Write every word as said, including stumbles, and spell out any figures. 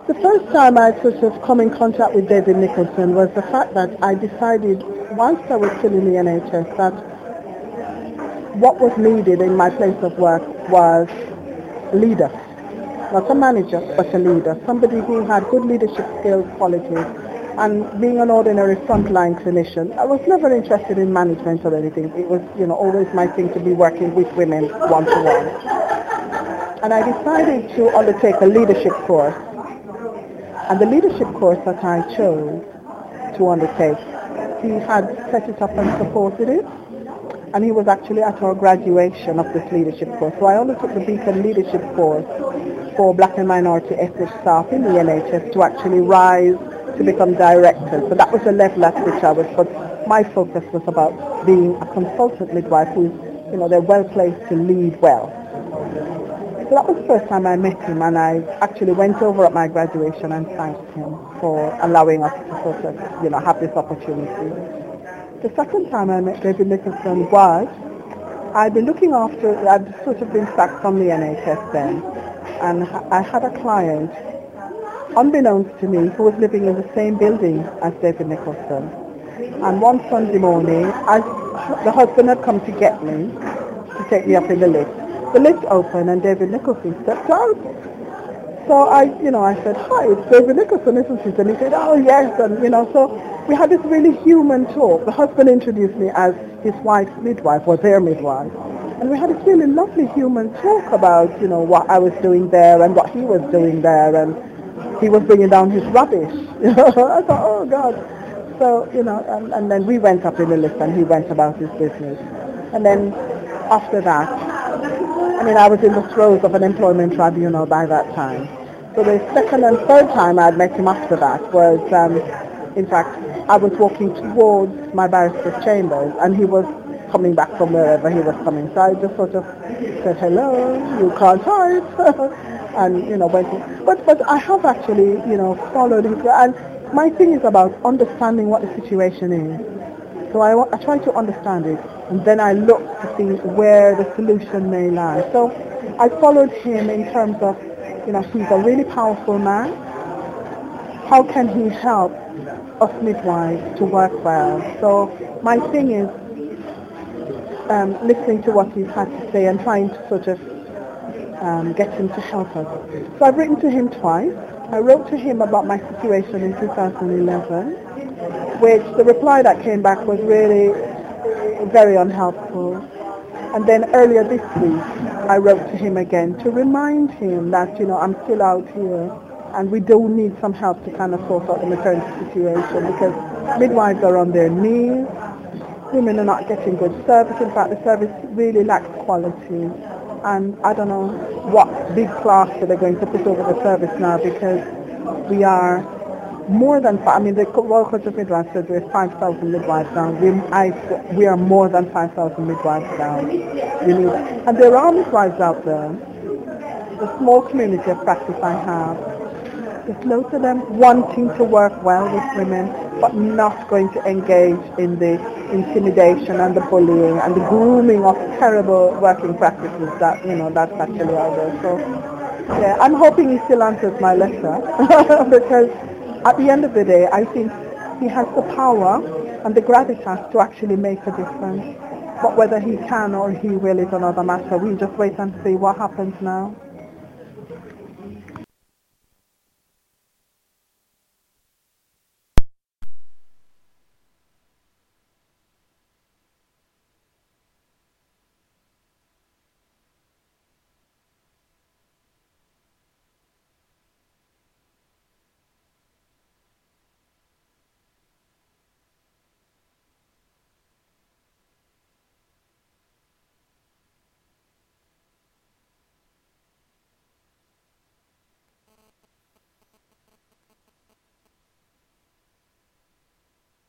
The first time I sort of come in contact with David Nicholson was the fact that I decided, once I was still in the N H S, that what was needed in my place of work was a leader. Not a manager, but a leader. Somebody who had good leadership skills, qualities. And being an ordinary frontline clinician, I was never interested in management or anything. It was, you know, always my thing to be working with women one-to-one. And I decided to undertake a leadership course. And the leadership course that I chose to undertake, he had set it up and supported it. And he was actually at our graduation of this leadership course. So I undertook the Beacon Leadership course for black and minority ethnic staff in the N H S to actually rise to become directors. So that was the level at which I was, but my focus was about being a consultant midwife who's, you know, they're well placed to lead well. So that was the first time I met him, and I actually went over at my graduation and thanked him for allowing us to sort of, you know, have this opportunity. The second time I met David Nicholson was, I'd been looking after, I'd sort of been sacked from the N H S then, and I had a client, unbeknownst to me, who was living in the same building as David Nicholson. And one Sunday morning, I, the husband had come to get me, to take me up in the lift. The lift opened and David Nicholson stepped out. So I, you know, I said, hi, it's David Nicholson, isn't it? And he said, oh yes, and you know, so we had this really human talk. The husband introduced me as his wife's midwife, or their midwife. And we had this really lovely human talk about, you know, what I was doing there and what he was doing there, and he was bringing down his rubbish. You know, I thought, oh God. So, you know, and, and then we went up in the lift and he went about his business. And then after that, I mean, I was in the throes of an employment tribunal by that time. So the second and third time I had met him after that was, um, in fact, I was walking towards my barrister's chambers and he was coming back from wherever he was coming. So I just sort of said, hello, you can't hide. And, you know, went in. But, but I have actually, you know, followed him. And my thing is about understanding what the situation is. So I, I try to understand it. And then I look to see where the solution may lie. So I followed him in terms of, you know, he's a really powerful man. How can he help us midwives to work well? So my thing is um, listening to what he's had to say and trying to sort of um, get him to help us. So I've written to him twice. I wrote to him about my situation in two thousand eleven, which the reply that came back was really very unhelpful. And then earlier this week, I wrote to him again to remind him that, you know, I'm still out here and we do need some help to kind of sort out the maternity situation because midwives are on their knees, women are not getting good service. In fact, the service really lacks quality. And I don't know what big plaster they're going to put over the service now because we are more than, I mean, the Royal College of Midwives says we're five thousand midwives down. We, I, we are more than five thousand midwives down. We need, and there are midwives out there. The small community of practice I have, there's loads of them wanting to work well with women, but not going to engage in the intimidation and the bullying and the grooming of terrible working practices that, you know, that's actually out there. So, yeah, I'm hoping he still answers my letter because at the end of the day, I think he has the power and the gravitas to actually make a difference. But whether he can or he will is another matter. We'll just wait and see what happens now.